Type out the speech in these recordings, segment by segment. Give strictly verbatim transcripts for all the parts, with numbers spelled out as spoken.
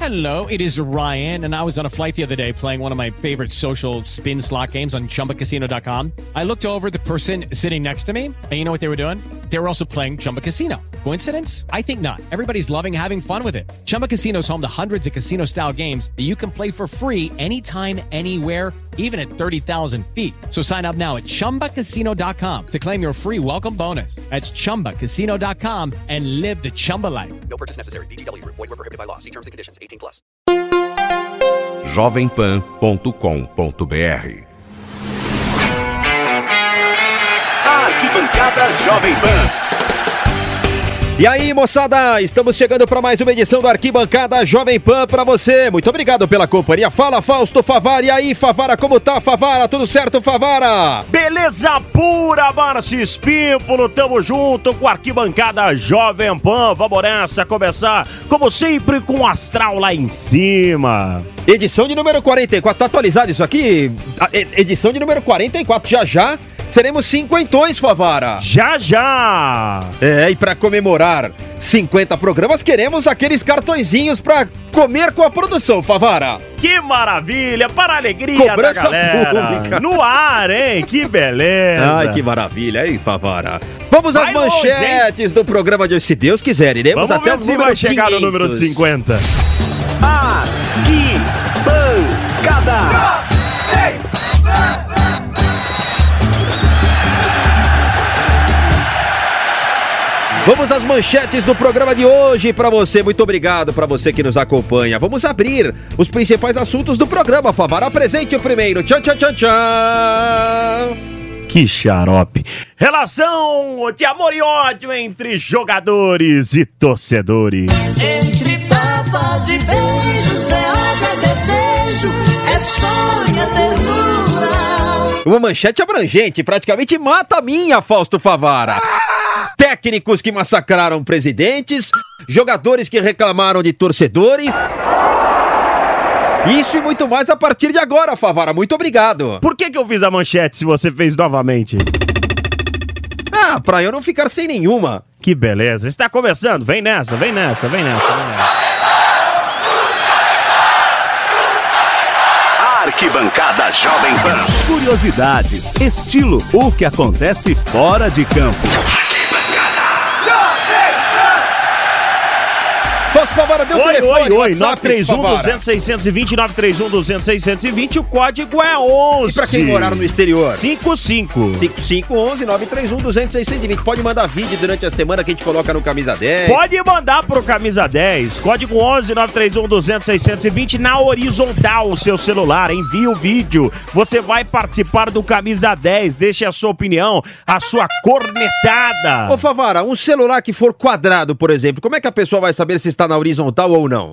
Hello, it is Ryan, and I was on a flight the other day playing one of my favorite social spin slot games on Chumba Casino dot com. I looked over at the person sitting next to me, and you know what they were doing? They were also playing Chumba Casino. Coincidence? I think not. Everybody's loving having fun with it. Chumba Casino is home to hundreds of casino-style games that you can play for free anytime, anywhere, even at thirty thousand feet. So sign up now at Chumba Casino dot com to claim your free welcome bonus. That's Chumba Casino dot com and live the Chumba life. No purchase necessary. V G W. Void where prohibited by law. See terms and conditions. eighteen plus. jovem pan ponto com ponto b r Arquibancada Jovem Pan. E aí, moçada, estamos chegando para mais uma edição do Arquibancada Jovem Pan para você. Muito obrigado pela companhia. Fala, Fausto Favara. E aí, Favara, como tá, Favara? Tudo certo, Favara? Beleza pura, Márcio Espímpolo. Tamo junto com a Arquibancada Jovem Pan. Vamos nessa, começar, como sempre, com o astral lá em cima. Edição de número quarenta e quatro. Tá atualizado isso aqui? Edição de número quarenta e quatro. Já já seremos cinquentões, Favara. Já já. É, e pra comemorar cinquenta programas, queremos aqueles cartõezinhos pra comer com a produção, Favara. Que maravilha, para a alegria Cobrança da galera. pública. No ar, hein? Que beleza. Ai, que maravilha, hein, Favara? Vamos às Vai longe, manchetes hein? do programa de hoje, se Deus quiser. Iremos Vamos até ver o se número vai chegar quinhentos. no número de cinquenta. Arquibancada. Vamos às manchetes do programa de hoje para você. Muito obrigado para você que nos acompanha. Vamos abrir os principais assuntos do programa, Favara. Apresente o primeiro. Tchan, tchan, tchan, tchan. Que xarope. Relação de amor e ódio entre jogadores e torcedores. Entre tapas e beijos é ódio, é desejo, é sonho, é ternura. Uma manchete abrangente, praticamente mata a minha, Fausto Favara. Técnicos que massacraram presidentes, jogadores que reclamaram de torcedores. Isso e muito mais a partir de agora, Favara. Muito obrigado. Por que que eu fiz a manchete se você fez novamente? Ah, pra eu não ficar sem nenhuma. Que beleza. Está começando. Vem nessa, vem nessa, vem nessa, vem nessa. Arquibancada Jovem Pan. Curiosidades, estilo, o que acontece fora de campo. Fausto Favara, deu o Oi, telefone, oi, oi, WhatsApp, nove três um, Favara. dois zero zero, seis zero zero, nove três um, dois zero zero, seis zero zero, o código é onze. E pra quem morar no exterior? cinco cinco. cinco cinco um um, nove três um, dois zero zero, seis zero zero. Pode mandar vídeo durante a semana que a gente coloca no Camisa dez. Pode mandar pro Camisa dez, código onze, nove três um, dois zero zero, seis zero zero, na horizontal o seu celular, envia o vídeo, você vai participar do Camisa dez, deixe a sua opinião, a sua cornetada. Ô Favara, um celular que for quadrado, por exemplo, como é que a pessoa vai saber se está na horizontal ou não?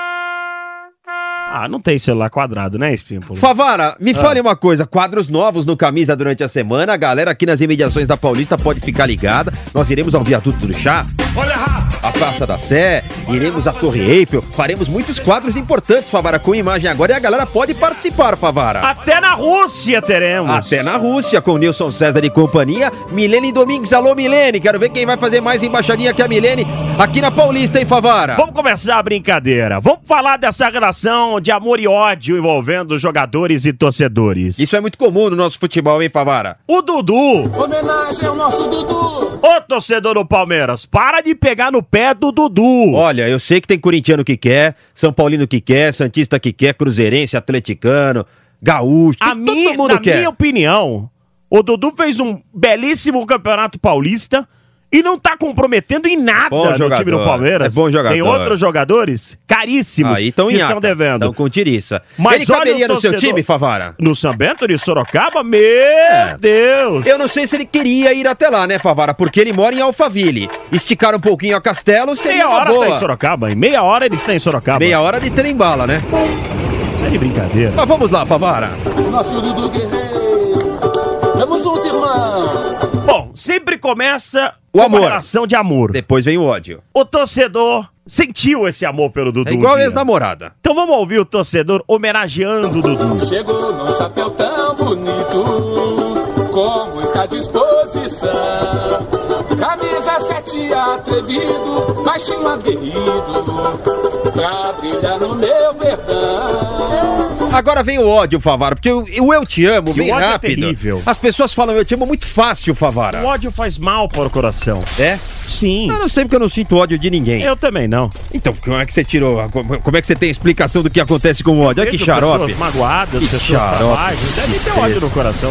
Ah, não tem celular quadrado, né, Espímpolo? Favara, me Ah. fale uma coisa, quadros novos no Camisa durante a semana, a galera aqui nas imediações da Paulista pode ficar ligada, nós iremos ao Viaduto do Chá, a Praça da Sé, iremos à Torre Eiffel, faremos muitos quadros importantes, Favara, com imagem agora, e a galera pode participar, Favara. Até na Rússia teremos. Até na Rússia, com Nilson César e companhia, Milene Domingues, alô Milene, quero ver quem vai fazer mais embaixadinha que a Milene aqui na Paulista, hein, Favara? Vamos começar a brincadeira. Vamos falar dessa relação de amor e ódio envolvendo jogadores e torcedores. Isso é muito comum no nosso futebol, hein, Favara? O Dudu. Homenagem ao nosso Dudu. Ô, torcedor do Palmeiras, para de pegar no pé do Dudu. Olha, eu sei que tem corintiano que quer, São Paulino que quer, Santista que quer, Cruzeirense, Atleticano, Gaúcho, A todo minha, mundo na quer. minha opinião, o Dudu fez um belíssimo Campeonato Paulista e não tá comprometendo em nada Bom no jogador, time do Palmeiras. é bom jogador. Tem outros jogadores caríssimos Aí estão que em estão ata, devendo. estão com tiriça. Mas Ele olha caberia o no seu torcedor- time, Favara? No São Bento de Sorocaba? Meu É. Deus! Eu não sei se ele queria ir até lá, né, Favara? Porque ele mora em Alphaville. Esticar um pouquinho a Castelo seria Meia uma hora boa. tá em Sorocaba. Em meia hora ele está em Sorocaba. Meia hora de trem bala, né? É de brincadeira. Mas vamos lá, Favara. Nosso Dudu Guerreiro. Tamo junto, irmão. Bom, sempre começa O com amor. uma relação de amor. Depois vem o ódio. O torcedor sentiu esse amor pelo Dudu. É igual um dia. ex-namorada. Então vamos ouvir o torcedor homenageando o Dudu. Chegou num chapéu tão bonito, com muita disposição. Camisa dezessete atrevido, baixinho aguerrido, pra brilhar no meu verdão. Agora vem o ódio, Favara, porque o, o Eu Te Amo Que vem o ódio é rápido. terrível. As pessoas falam Eu Te Amo muito fácil, Favara. O ódio faz mal para o coração. É? Sim. Eu não sei porque eu não sinto ódio de ninguém. Eu também não. Então, como é que você tirou? Como como é que você tem a explicação do que acontece com o ódio? Olha que Vejo xarope. Pessoas magoadas, Que pessoas xarope. selvagens. Deve ter ódio no coração.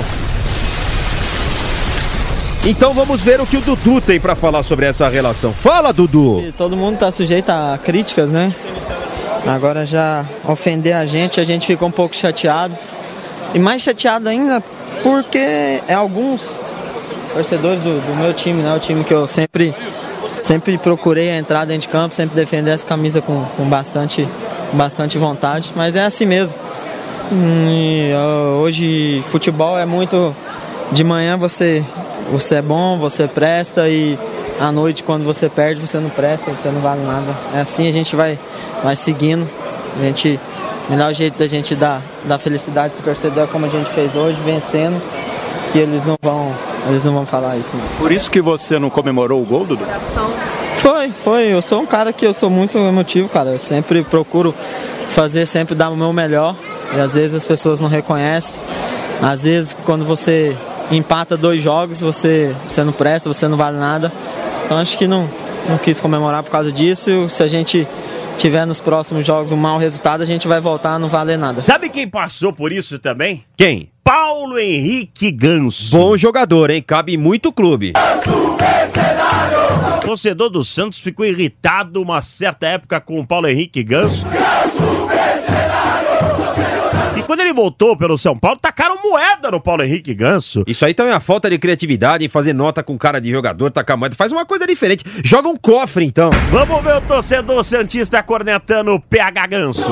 Então vamos ver o que o Dudu tem pra falar sobre essa relação. Fala, Dudu! Todo mundo tá sujeito a críticas, né? Agora já ofender a gente, a gente fica um pouco chateado. E mais chateado ainda porque é alguns torcedores do, do meu time, né? O time que eu sempre, sempre procurei entrar dentro de campo, sempre defender essa camisa com, com bastante, bastante vontade. Mas é assim mesmo. E, ó, hoje futebol é muito... De manhã você, você é bom, você presta e à noite quando você perde você não presta, você não vale nada. É assim, a gente vai, vai seguindo. A gente, o melhor jeito da gente dar, dar felicidade pro torcedor é como a gente fez hoje, vencendo, que eles não vão, eles não vão falar isso. Não. Por isso que você não comemorou o gol, Dudu? Foi, foi. Eu sou um cara que eu sou muito emotivo, cara. Eu sempre procuro fazer, sempre dar o meu melhor. E às vezes as pessoas não reconhecem. Às vezes quando você empata dois jogos, você, você não presta, você não vale nada. Então acho que não, não quis comemorar por causa disso. Se a gente tiver nos próximos jogos um mau resultado, a gente vai voltar a não valer nada. Sabe quem passou por isso também? Quem? Paulo Henrique Ganso. Bom jogador, hein? Cabe em muito clube. O torcedor do Santos ficou irritado uma certa época com o Paulo Henrique Ganso. E quando ele voltou pelo São Paulo, tacaram moeda no Paulo Henrique Ganso. Isso aí também é a falta de criatividade em fazer nota com cara de jogador, tacar moeda. Faz uma coisa diferente. Joga um cofre, então. Vamos ver o torcedor santista cornetando o P H Ganso.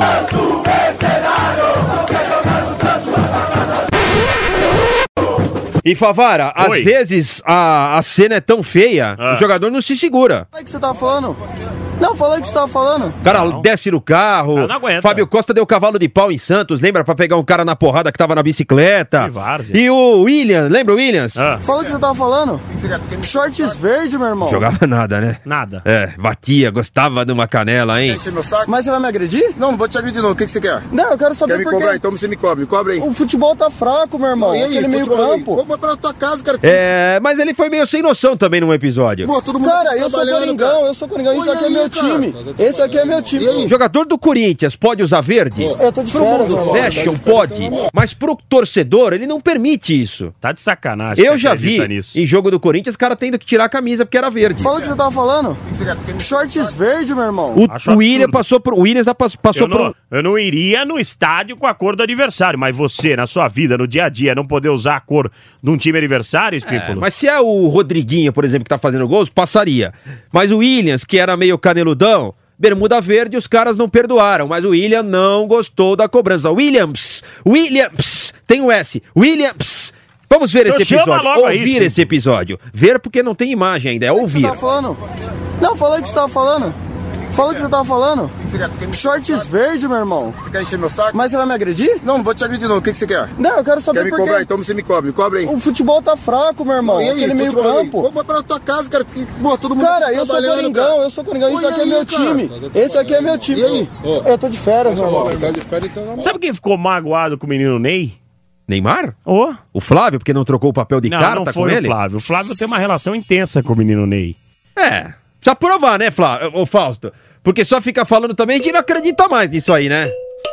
E Favara, às Oi. vezes a, a cena é tão feia, Ah. o jogador não se segura. Fala aí que você tava falando. Não, fala aí que você tava falando. O cara Não. desce no carro. Ah, não aguenta. Fábio Costa deu cavalo de pau em Santos, lembra? Pra pegar um cara na porrada que tava na bicicleta. Que várzea. E o Williams, lembra o Williams? Ah, Fala aí que você tava falando. Shorts verde, meu irmão. Jogava nada, né? nada. É, batia, gostava de uma canela, hein? Encher meu saco? Mas você vai me agredir? Não, não vou te agredir não. O que, que você quer? Não, eu quero saber Quer me por cobrar? quê. Então você me cobre. Me cobre aí. O futebol tá fraco, meu irmão. E aí, Aquele meio futebol aí? campo. Vou pra tua casa, cara. É, mas ele foi meio sem noção também num episódio. Pô, todo mundo Cara, tá eu sou trabalhando, Coringão, cara. eu sou Coringão. Isso Olha aqui é aí, meu cara. time. Esse aqui é meu time. E aí? Jogador do Corinthians pode usar verde? Eu tô de férias, meu irmão. Fashion pode, mas pro torcedor ele não permite isso. Tá de sacanagem. Eu você já vi acredita nisso. em jogo do Corinthians, cara tendo que tirar a camisa porque era verde. Fala o que você tava falando. O que que você quer? Tu quer me- Shorts verde, meu irmão. O, Acho o William absurdo. passou por, o Williams passou, passou Eu não, por. eu não iria no estádio com a cor do adversário, mas você, na sua vida, no dia a dia, não poder usar a cor de um time adversário, É, Espípulo? mas se é o Rodriguinho, por exemplo, que tá fazendo gols, passaria. Mas o Williams, que era meio caneludão, bermuda verde, os caras não perdoaram. Mas o William não gostou da cobrança. Williams, Williams, tem o S, Williams. Vamos ver Então esse chama episódio, logo aí, ouvir Espírito. esse episódio. Ver porque não tem imagem ainda, é O que ouvir. você tava falando? Não, fala aí que você tava falando. Fala o que você tava falando. O que que você quer? Tu quer me- Shorts verde, meu irmão. Você quer encher meu saco? Mas você vai me agredir? Não, não vou te agredir não. O que, que você quer? Não, eu quero saber Quer me por cobrar? quê. Então você me cobre. Me cobre aí. O futebol tá fraco, meu irmão. E aí, Aquele meio futebol aí? campo. Vou pra tua casa, cara. Que- Pô, todo mundo Cara, tá eu sou trabalhando, Coringão, cara. eu sou Coringão. Isso Olha aqui é aí, meu cara. time. Esse aqui é meu time. E aí? Eu tô de férias, meu irmão. Tá de férias, então não. Sabe quem ficou magoado com o menino Ney? Neymar? Ô? O Flávio, porque não trocou o papel de Não, carta não com foi o ele? Flávio. O Flávio tem uma relação intensa com o menino Ney. É, precisa provar, né, Flávio, ô Fausto? Porque só fica falando também que não acredita mais nisso aí, né?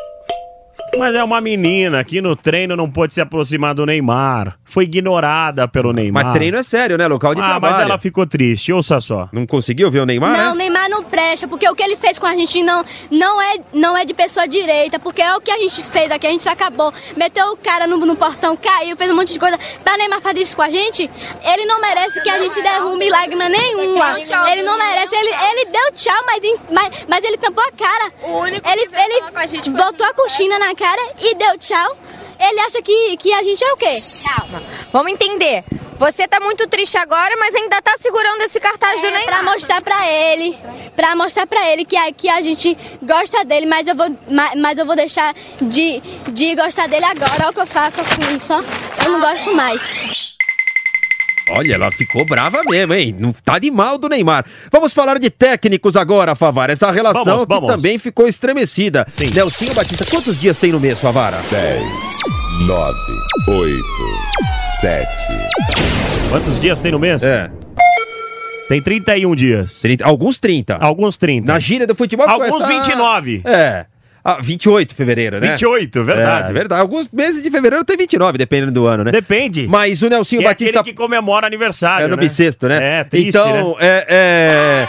Mas é uma menina que no treino não pôde se aproximar do Neymar. Foi ignorada pelo Neymar. Mas treino é sério, né? Local de ah, trabalho. mas ela ficou triste, ouça só. Não conseguiu ver o Neymar, Não, o né? Neymar não presta, porque o que ele fez com a gente não, não, é, não é de pessoa direita, porque é o que a gente fez aqui, a gente acabou, meteu o cara no, no portão, caiu, fez um monte de coisa. Pra Neymar fazer isso com a gente, ele não merece que a gente derrume lágrima nenhuma. Ele não merece, ele, ele deu tchau, mas, em- mas, mas ele tampou a cara. Ele, ele botou a coxina na cara e deu tchau. Ele acha que, que a gente é o quê? Calma, vamos entender. Você tá muito triste agora, mas ainda tá segurando esse cartaz do Neymar. Pra mostrar pra ele, pra mostrar pra ele que a, que a gente gosta dele, mas eu vou, mas, mas eu vou deixar de, de gostar dele agora. Olha o que eu faço com isso, ó. Eu não gosto mais. Olha, ela ficou brava mesmo, hein? Não tá de mal do Neymar. Vamos falar de técnicos agora, Favara. Essa relação vamos, que vamos. também ficou estremecida. Sim. Nelsinho Batista, quantos dias tem no mês, Favara? dez, nove, oito, sete. Quantos dias tem no mês? É. Tem trinta e um dias. trinta, alguns trinta. Alguns trinta. Na gíria do futebol... Alguns começa- vinte e nove. É. Ah, vinte e oito de fevereiro, né? vinte e oito, verdade. É, verdade. Alguns meses de fevereiro tem vinte e nove, dependendo do ano, né? Depende. Mas o Nelsinho É Batista... aquele que comemora aniversário, É no né? bissexto, né? É, triste, Então, né? é... é...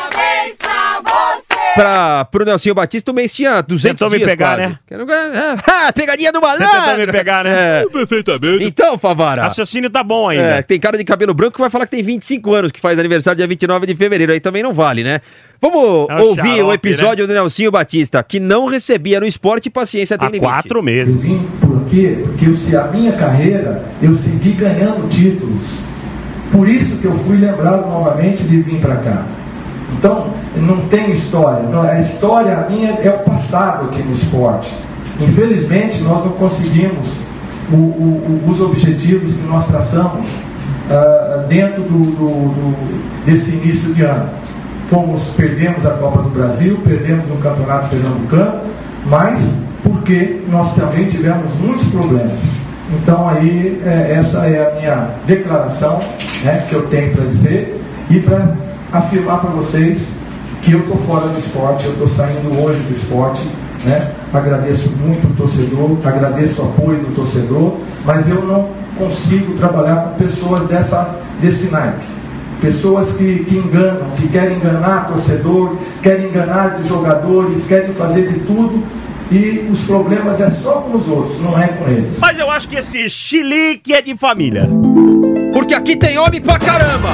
Pra, pro Nelsinho Batista, o mês tinha duzentos Tentou me dias pegar, quase. né? Quero- é, ah, pegadinha do Você malandro! tentou me pegar, né? É. Perfeitamente. Então, Favara... Raciocínio tá bom ainda. É, tem cara de cabelo branco que vai falar que tem vinte e cinco anos, que faz aniversário dia vinte e nove de fevereiro. Aí também não vale, né? Vamos É um ouvir xarope, o episódio do Nelsinho Batista, que não recebia no esporte paciência tem Há limite. quatro meses. Vim por quê? Porque eu, se a minha carreira, eu segui ganhando títulos. Por isso que eu fui lembrado novamente de vir para cá. Então, não tem história. Não, a história minha é o passado aqui no esporte. Infelizmente, nós não conseguimos o, o, o, os objetivos que nós traçamos uh, dentro do, do, do, desse início de ano. Fomos, perdemos a Copa do Brasil, perdemos o Campeonato Pernambucano, mas porque nós também tivemos muitos problemas. Então, aí, é, essa é a minha declaração, né, que eu tenho para dizer e para afirmar para vocês que eu estou fora do esporte, eu estou saindo hoje do esporte, né? Agradeço muito o torcedor, agradeço o apoio do torcedor, mas eu não consigo trabalhar com pessoas dessa, desse naipe. Pessoas que, que enganam, que querem enganar torcedor, querem enganar de jogadores, querem fazer de tudo, e os problemas é só com os outros, não é com eles. Mas eu acho que esse chilique é de família. Porque aqui tem homem pra caramba!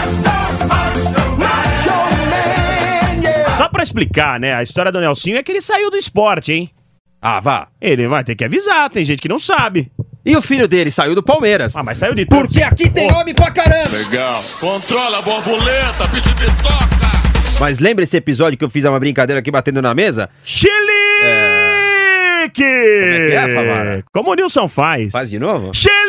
Só pra explicar, né? A história do Nelsinho é que ele saiu do esporte, hein? Ah, vá. Ele vai ter que avisar, tem gente que não sabe. E o filho dele saiu do Palmeiras. Ah, mas saiu de tudo. Porque aqui tem homem pra caramba! Legal. Controla a borboleta, bicho de toca. Mas lembra esse episódio que eu fiz uma brincadeira aqui batendo na mesa? Chilique! Como é que é, Favara? Como o Nilson faz. Faz de novo? Chilique!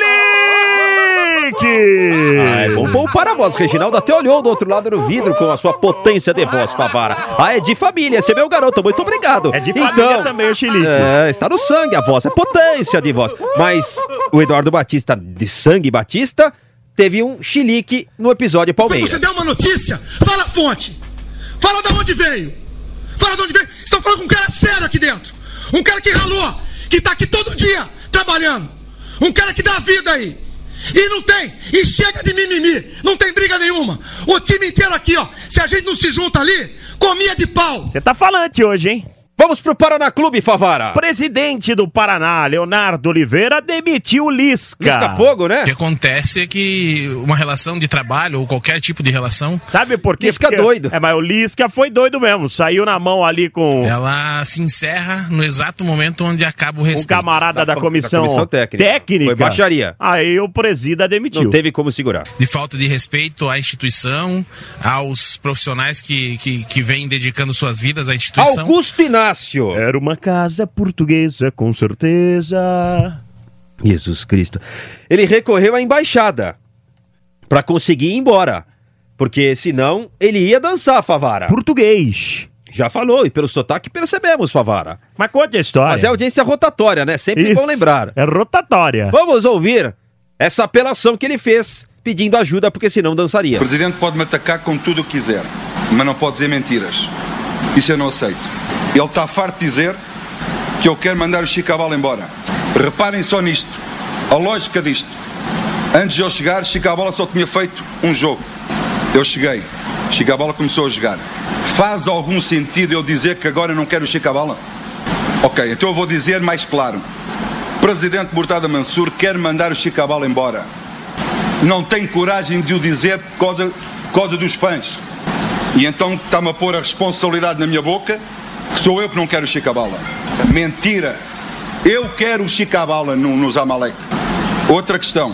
Ah, é bom poupar a voz. Reginaldo até olhou do outro lado do vidro com a sua potência de voz, Favara. Ah, é de família, esse é meu garoto, muito obrigado. É de família também o chilique. É, está no sangue a voz, é potência de voz. Mas o Eduardo Batista, de sangue Batista, teve um chilique no episódio Palmeiras. Você deu uma notícia, fala a fonte. Fala de onde veio. Fala de onde veio. Você está falando com um cara sério aqui dentro. Um cara que ralou, que tá aqui todo dia trabalhando. Um cara que dá vida aí. E não tem, e chega de mimimi, não tem briga nenhuma. O time inteiro aqui, ó, se a gente não se junta ali, comia de pau. Você tá falante hoje, hein? Vamos pro Paraná Clube, Favara. Presidente do Paraná, Leonardo Oliveira, demitiu o Lisca. Lisca Fogo, né? O que acontece é que uma relação de trabalho, ou qualquer tipo de relação... Sabe por quê? Lisca Porque, doido. É, mas o Lisca foi doido mesmo, saiu na mão ali com... Ela se encerra no exato momento onde acaba o respeito. O camarada da, da, comissão, da comissão técnica. técnica. Foi baixaria. Aí o presida demitiu. Não teve como segurar. De falta de respeito à instituição, aos profissionais que, que, que vêm dedicando suas vidas à instituição. Augusto Inácio. Era uma casa portuguesa, com certeza. Jesus Cristo. Ele recorreu à embaixada pra conseguir ir embora. Porque senão ele ia dançar, Favara. Português. Já falou, e pelo sotaque percebemos, Favara. Mas conte a história. Mas é audiência rotatória, né? Sempre Isso, bom lembrar. É rotatória. Vamos ouvir essa apelação que ele fez, pedindo ajuda, porque senão dançaria. O presidente pode me atacar com tudo o que quiser, mas não pode dizer mentiras. Isso eu não aceito. Ele está farto de dizer que eu quero mandar o Chicabala embora. Reparem só nisto, a lógica disto. Antes de eu chegar, Chicabala só tinha feito um jogo. Eu cheguei, Chicabala começou a jogar. Faz algum sentido eu dizer que agora não quero o Chicabala? Ok, então eu vou dizer mais claro. O presidente Murtada Mansur quer mandar o Chicabala embora. Não tem coragem de o dizer por causa, por causa dos fãs. E então está-me a pôr a responsabilidade na minha boca, que sou eu que não quero o Chicabala. Mentira. Eu quero o Chicabala no, no Zamalek. Outra questão.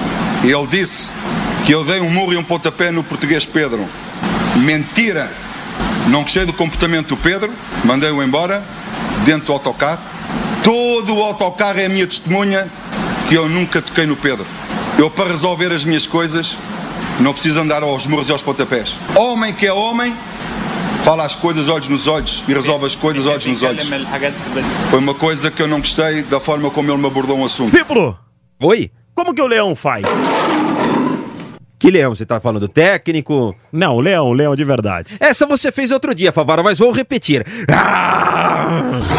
Ele disse que eu dei um murro e um pontapé no português Pedro. Mentira. Não gostei do comportamento do Pedro, mandei-o embora, dentro do autocarro. Todo o autocarro é a minha testemunha que eu nunca toquei no Pedro. Eu, para resolver as minhas coisas, Não precisa andar aos murros e aos pontapés. Homem que é homem, fala as coisas olhos nos olhos e resolve as coisas olhos nos olhos. Foi uma coisa que eu não gostei da forma como ele me abordou um assunto. Piplo! Oi? Como que o Leão faz? Que Leão? Você tá falando do técnico? Não, o Leão, o Leão de verdade. Essa você fez outro dia, Favara, mas vou repetir. Ah!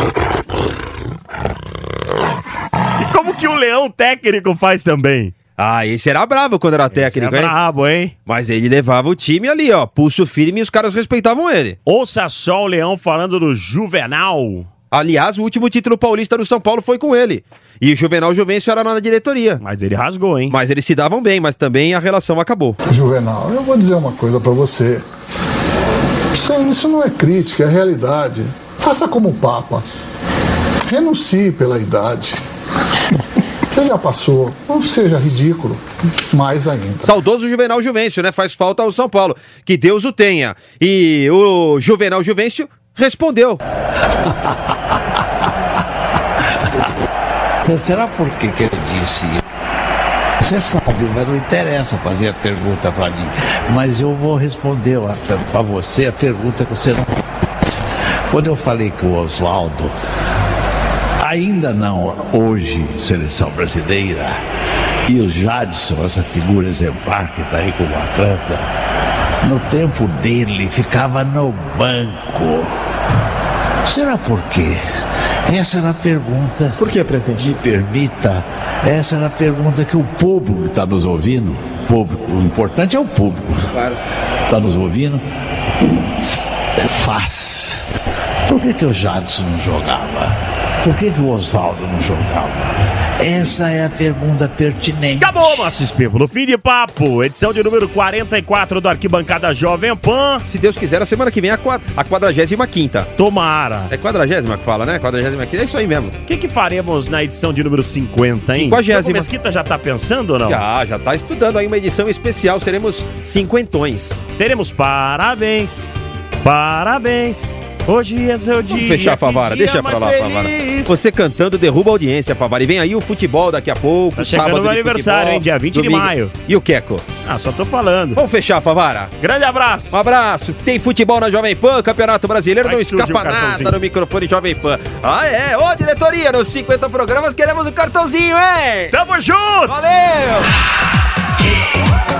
E como que o Leão técnico faz também? Ah, esse era bravo quando era técnico, esse era hein? brabo, hein? Mas ele levava o time ali, ó, pulso firme e os caras respeitavam ele. Ouça só o Leão falando do Juvenal. Aliás, o último título paulista do São Paulo foi com ele. E o Juvenal Juvencio era na diretoria. Mas ele rasgou, hein? Mas eles se davam bem, mas também a relação acabou. Juvenal, eu vou dizer uma coisa pra você. Isso, isso não é crítica, é realidade. Faça como o Papa. Renuncie pela idade. Você já passou, não seja ridículo, mais ainda. Saudoso Juvenal Juvencio, né? Faz falta ao São Paulo. Que Deus o tenha. E o Juvenal Juvencio respondeu. Será por que que ele disse isso? Você sabe, mas não interessa fazer a pergunta para mim. Mas eu vou responder para você a pergunta que você não... Quando eu falei que o Oswaldo, ainda não hoje, seleção brasileira, e o Jadson, essa figura exemplar que está aí com o Atlanta, no tempo dele ficava no banco. Será por quê? Essa era a pergunta. Por que, presidente? Me permita, essa era a pergunta que o público que está nos ouvindo, público, o importante é o público, claro, está nos ouvindo, faz. Por que que o Jadson não jogava? Por que que o Oswaldo não jogava? Essa é a pergunta pertinente. Acabou, nossos people. No fim de papo, edição de número quarenta e quatro do Arquibancada Jovem Pan. Se Deus quiser, a semana que vem é a quadragésima quinta. Tomara. É quadragésima que fala, né? quadragésima quinta, é isso aí mesmo. O que que faremos na edição de número cinquenta, hein? quinquagésima. O Mesquita já tá pensando ou não? Já, já tá estudando aí uma edição especial. Seremos cinquentões. Teremos parabéns, parabéns. Hoje é seu dia. Vamos fechar, Favara, deixa pra lá, feliz. Favara. Você cantando derruba a audiência, Favara. E vem aí o futebol daqui a pouco, tá chegando sábado meu aniversário, futebol, hein? Dia vinte domingo. de maio. E o Queco? Ah, só tô falando. Vamos fechar, Favara. Grande abraço. Um abraço. Tem futebol na Jovem Pan, Campeonato Brasileiro, Vai não escapa um nada no microfone Jovem Pan. Ah, é? Ô, diretoria, nos cinquenta programas queremos o cartãozinho, hein? Tamo junto! Valeu!